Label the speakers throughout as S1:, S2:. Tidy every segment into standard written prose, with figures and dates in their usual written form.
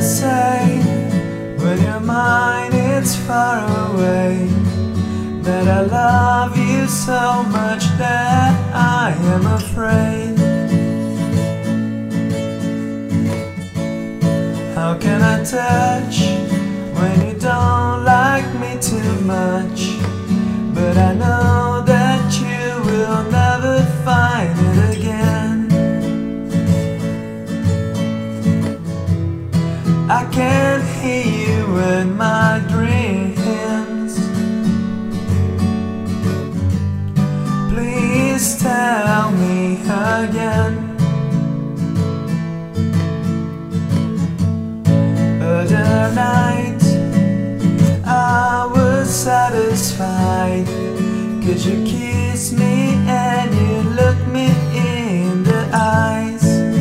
S1: say when you're mine it's far away, that I love you so much that I am afraid. How can I touch when you don't like me too much? But I know that you will never find it again. I can't hear you in my dreams. Please tell me again. Other night I was satisfied, 'cause you kissed me and you looked me in the eyes.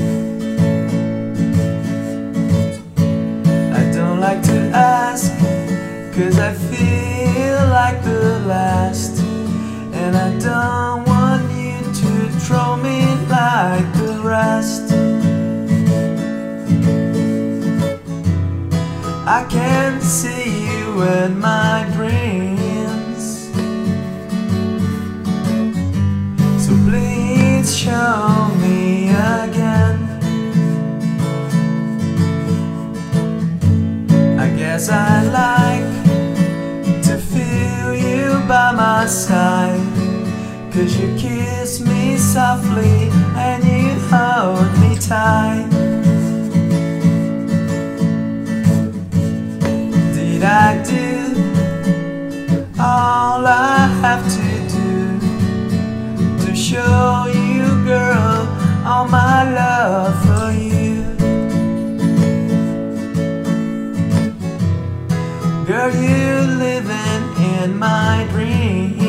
S1: I don't like to ask, 'cause I feel like the last, and I don't want you to throw me like the rest. I can't see you in my dreams, so please show me again. I guess I like to feel you by my side, 'cause you kiss me softly and you hold me tight. Did I do all I have to do to show you, girl, all my love for you? Girl, you're living in my dreams.